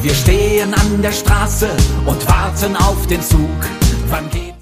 Wir stehen an der Straße und warten auf den Zug. Wann geht